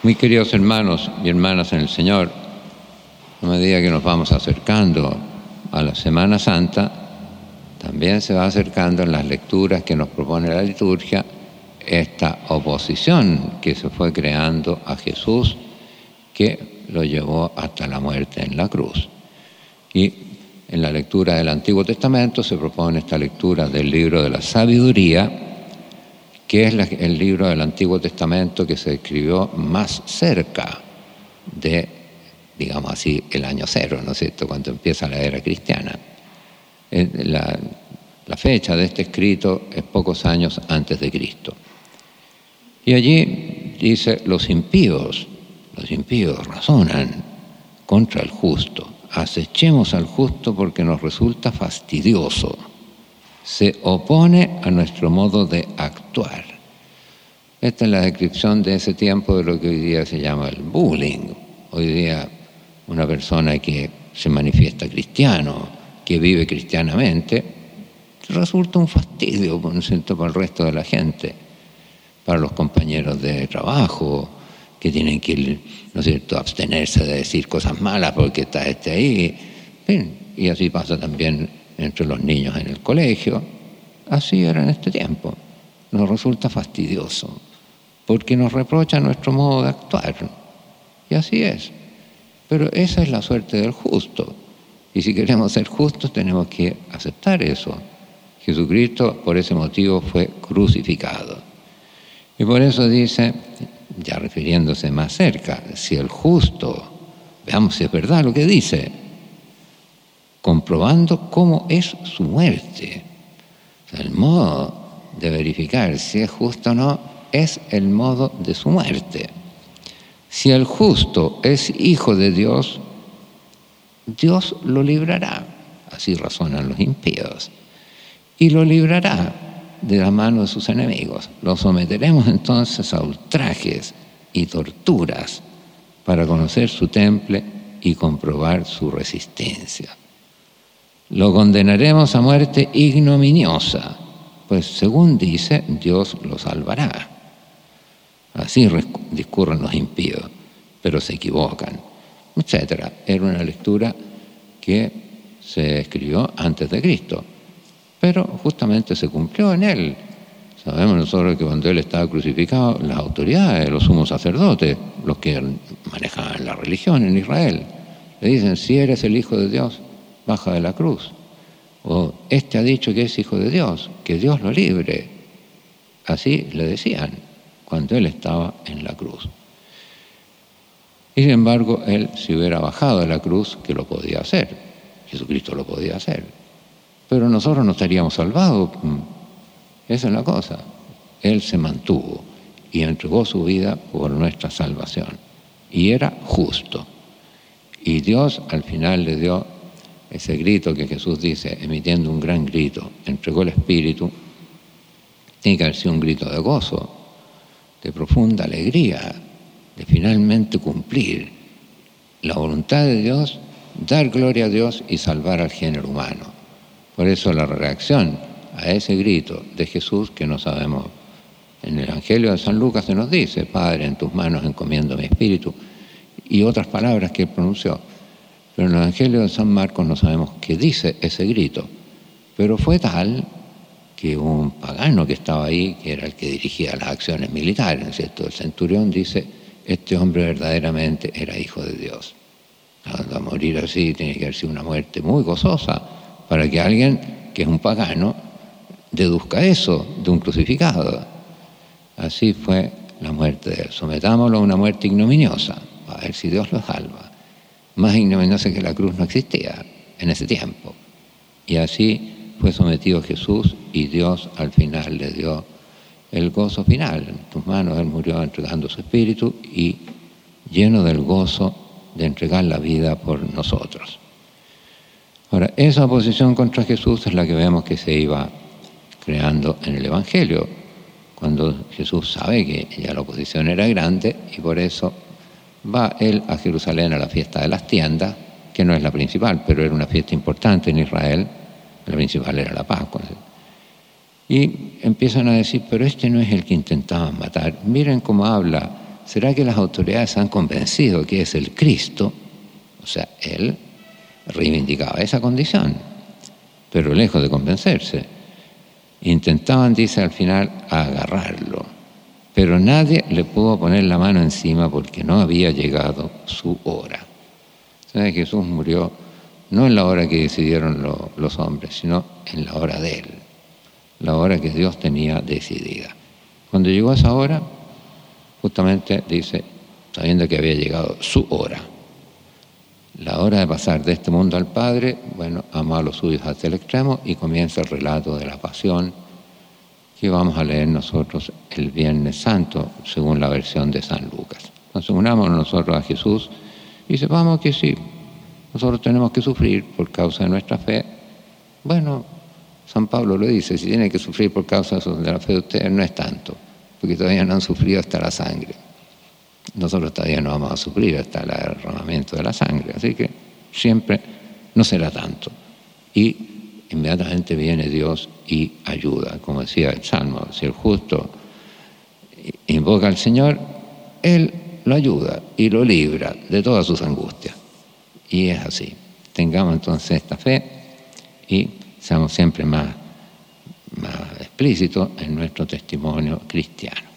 Mis queridos hermanos y hermanas en el Señor, a medida que nos vamos acercando a la Semana Santa, también se va acercando en las lecturas que nos propone la liturgia esta oposición que se fue creando a Jesús, que lo llevó hasta la muerte en la cruz. Y en la lectura del Antiguo Testamento se propone esta lectura del libro de la sabiduría, que es el libro del Antiguo Testamento que se escribió más cerca de, digamos así, el año cero, ¿no es cierto?, cuando empieza la era cristiana. La fecha de este escrito es pocos años antes de Cristo. Y allí dice, los impíos razonan contra el justo. Acechemos al justo porque nos resulta fastidioso. Se opone a nuestro modo de actuar. Esta es la descripción de ese tiempo de lo que hoy día se llama el bullying. Hoy día una persona que se manifiesta cristiano, que vive cristianamente, resulta un fastidio, ¿no es cierto?, para el resto de la gente, para los compañeros de trabajo, que tienen que, ¿no es cierto?, abstenerse de decir cosas malas porque está ahí. Y así pasa también entre los niños en el colegio. Así era en este tiempo. Nos resulta fastidioso porque nos reprocha nuestro modo de actuar. Y así es. Pero esa es la suerte del justo. Y si queremos ser justos tenemos que aceptar eso. Jesucristo por ese motivo fue crucificado. Y por eso dice, ya refiriéndose más cerca, si el justo, veamos si es verdad lo que dice, comprobando cómo es su muerte. O sea, el modo de verificar si es justo o no es el modo de su muerte. Si el justo es hijo de Dios, Dios lo librará. Así razonan los impíos. Y lo librará de la mano de sus enemigos. Lo someteremos entonces a ultrajes y torturas para conocer su temple y comprobar su resistencia. Lo condenaremos a muerte ignominiosa, pues según dice, Dios lo salvará. Así discurren los impíos, pero se equivocan, etc. Era una lectura que se escribió antes de Cristo, pero justamente se cumplió en él. Sabemos nosotros que cuando él estaba crucificado, las autoridades, los sumos sacerdotes, los que manejaban la religión en Israel, le dicen, si eres el Hijo de Dios, baja de la cruz. O este ha dicho que es Hijo de Dios, que Dios lo libre. Así le decían cuando él estaba en la cruz. Y sin embargo, él si hubiera bajado de la cruz, que lo podía hacer. Jesucristo lo podía hacer. Pero nosotros no estaríamos salvados. Esa es la cosa. Él se mantuvo y entregó su vida por nuestra salvación. Y era justo. Y Dios al final le dio ese grito que Jesús dice, emitiendo un gran grito, entregó el Espíritu. Tiene que haber sido un grito de gozo, de profunda alegría, de finalmente cumplir la voluntad de Dios, dar gloria a Dios y salvar al género humano. Por eso la reacción a ese grito de Jesús, que no sabemos, en el Evangelio de San Lucas se nos dice, Padre, en tus manos encomiendo mi espíritu, y otras palabras que él pronunció. Pero en el Evangelio de San Marcos no sabemos qué dice ese grito. Pero fue tal que un pagano que estaba ahí, que era el que dirigía las acciones militares, ¿no es cierto? El centurión dice, este hombre verdaderamente era hijo de Dios. A morir así tiene que haber sido una muerte muy gozosa para que alguien que es un pagano deduzca eso de un crucificado. Así fue la muerte de él. Sometámoslo a una muerte ignominiosa, a ver si Dios lo salva. Más ignominiosa que la cruz no existía en ese tiempo. Y así fue sometido Jesús y Dios al final le dio el gozo final. En tus manos él murió entregando su espíritu y lleno del gozo de entregar la vida por nosotros. Ahora, esa oposición contra Jesús es la que vemos que se iba creando en el Evangelio, cuando Jesús sabe que ya la oposición era grande y por eso va él a Jerusalén a la fiesta de las tiendas, que no es la principal, pero era una fiesta importante en Israel. La principal era la Pascua. Y empiezan a decir, pero este no es el que intentaban matar. Miren cómo habla, ¿será que las autoridades se han convencido que es el Cristo? O sea, él reivindicaba esa condición, pero lejos de convencerse. Intentaban, dice al final, agarrarlo, pero nadie le pudo poner la mano encima porque no había llegado su hora. O sea, Jesús murió no en la hora que decidieron los hombres, sino en la hora de él, la hora que Dios tenía decidida. Cuando llegó esa hora, justamente dice, sabiendo que había llegado su hora, la hora de pasar de este mundo al Padre, bueno, amó a los suyos hasta el extremo, y comienza el relato de la pasión que vamos a leer nosotros el Viernes Santo, según la versión de San Lucas. Entonces unamos nosotros a Jesús y sepamos que sí, nosotros tenemos que sufrir por causa de nuestra fe. Bueno, San Pablo lo dice, si tiene que sufrir por causa de la fe de ustedes, no es tanto, porque todavía no han sufrido hasta la sangre. Nosotros todavía no vamos a sufrir hasta el derramamiento de la sangre, así que siempre no será tanto. Y inmediatamente viene Dios y ayuda, como decía el Salmo, si el justo invoca al Señor, Él lo ayuda y lo libra de todas sus angustias. Y es así. Tengamos entonces esta fe y seamos siempre más explícitos en nuestro testimonio cristiano.